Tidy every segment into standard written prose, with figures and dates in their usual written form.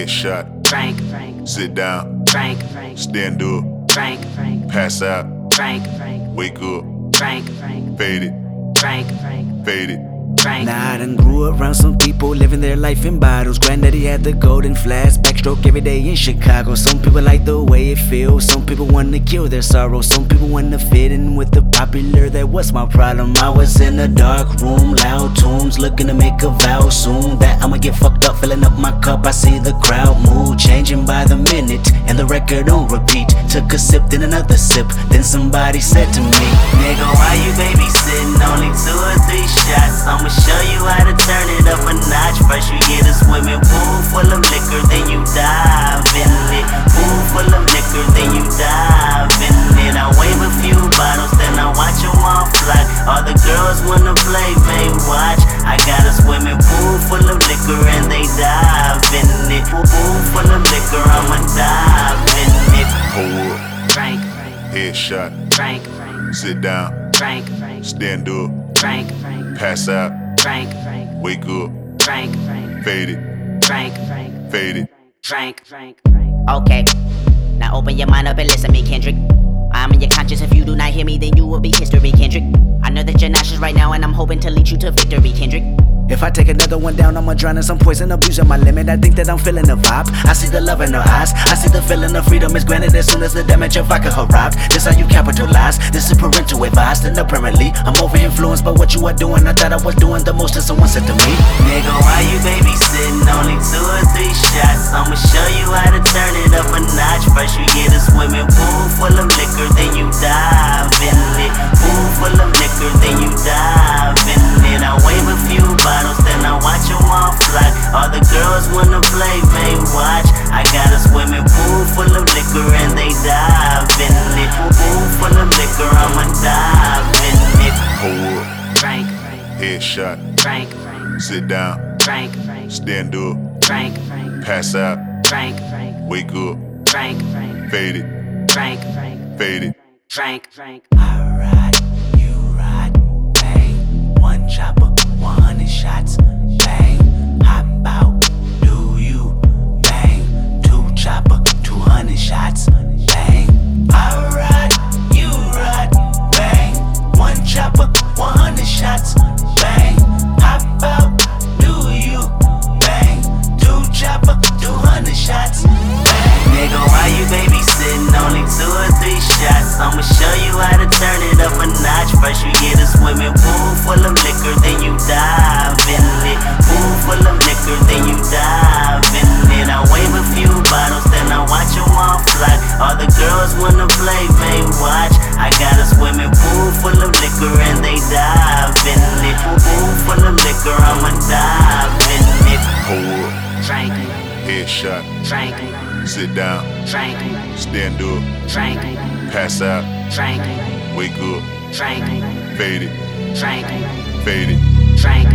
Headshot. Frank. Sit down. Frank. Stand up. Frank. Pass out. Frank. Wake up. Frank. Fade it. Frank. Fade it. Now I done grew around some people living their life in bottles. Granddaddy had the golden flask, backstroke every day in Chicago. Some people like the way it feels, some people wanna kill their sorrow. Some people wanna fit in with the popular, that was my problem. I was in a dark room, loud tunes, looking to make a vow soon that I'ma get fucked up, filling up my cup. I see the crowd mood changing by the minute, and the record on repeat. Took a sip, then another sip, then somebody said to me, nigga, why you babysitting? Only 2 or 3 shots, I'ma show you how to turn it up a notch. First you get a swimming pool full of liquor, then you dive in it. Pool full of liquor, then you dive in it. I wave a few bottles, then I watch them all fly. All the girls wanna play, they watch. I got a swimming pool full of liquor and they dive in it. Pool full of liquor, I'ma dive in it. Hold up. Frank. Headshot. Frank. Sit down. Frank. Stand up. Frank. Pass out. Frank. Wake up. Frank. Fade it. Frank. Fade it. Frank. Okay, now open your mind up and listen to me, Kendrick. I'm in your conscience. If you do not hear me, then you will be history, Kendrick. I know that you're nauseous right now, and I'm hoping to lead you to victory, Kendrick. If I take another one down, I'ma drown in some poison, abusing my limit. I think that I'm feeling the vibe. I see the love in her eyes. I see the feeling of freedom is granted as soon as the damage of vodka arrived. This how you capitalize. This is parental advised, and apparently I'm over influenced by what you are doing. I thought I was doing the most, and someone said to me, nigga, why you babysitting? Only 2 or 3 shots. I'ma show you how to turn it up a notch. First you get a swimming pool full of liquor, then you dive in it. Pool full of liquor, then you dive in it. I wave a few bottles, then I watch them all fly. All the girls wanna play, they watch. I got a swimming pool full of liquor and they dive in it. Pool full of liquor, I'ma dive in it. Hold up. Frank. Headshot. Frank. Sit down. Frank. Stand up. Frank. Pass out. Frank. Wake up. Frank. Fade it. Frank. Fade it. Frank. I ride, you ride, bang. 1 chopper, 100 shots, bang. Hop out, do you, bang. 2 chopper, 200 shots, bang. I ride, you ride, bang. 1 chopper, 100 shots, bang. Hop out, do you, bang. 2 chopper, 200 shots, bang. Nigga, why you babysitting? Only 2 or 3 shots. I'ma show you how to turn it up a notch. First you get a swimming pool full of liquor, then you dive in it. Pool full of liquor, then you dive in it. I wave a few bottles, then I watch them all fly. All the girls wanna play, they watch. I got a swimming pool full of liquor and they dive in it. Pool full of liquor, I'ma dive in it. Hold up. Frank. Headshot. Frank. Sit down. Frank. Stand up. Frank. Pass out. Frank. Wake up. Frank. Fade it. Frank. Fade it. Frank.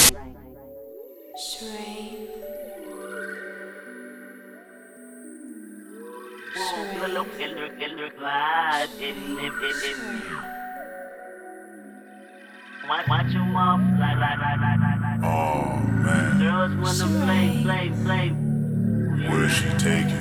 Watch them all fly. Oh man, Girls wanna play. where's she taking?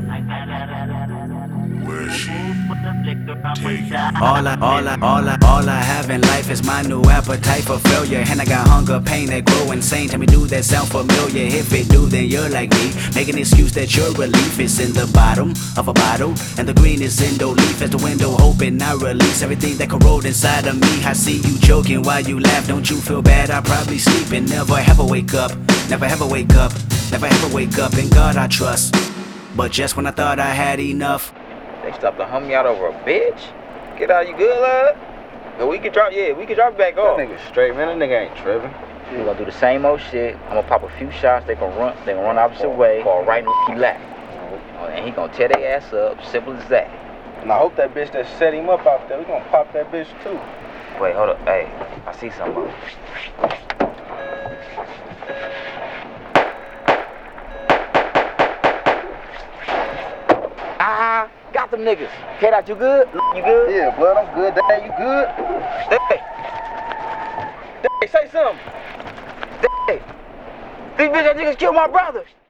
Where's she taking? All I have in life is my new appetite for failure. And I got hunger, pain that grow insane. Tell me, do that sound familiar? If it do, then you're like me. Make an excuse that your relief is in the bottom of a bottle, and the green is in the leaf. As the window open, I release everything that corrode inside of me. I see you joking while you laugh. Don't you feel bad? I probably sleep and never ever wake up. Never ever wake up. Never ever wake up. In God I trust. But just when I thought I had enough, they stopped to hum me out over a bitch. Get out, you good, lad? No, we can drop it back off. That nigga straight, man. That nigga ain't tripping. We gonna do the same old shit. I'm gonna pop a few shots. They gonna run opposite way. Fall right in the lap. And he gonna tear their ass up. Simple as that. And I hope that bitch that set him up out there, we gonna pop that bitch too. Wait, hold up. Hey, I see something. Got them niggas. K-Dot, you good? You good? Yeah, blood, I'm good. Dad, you good? Hey, say something. Hey, these bitch niggas killed my brother.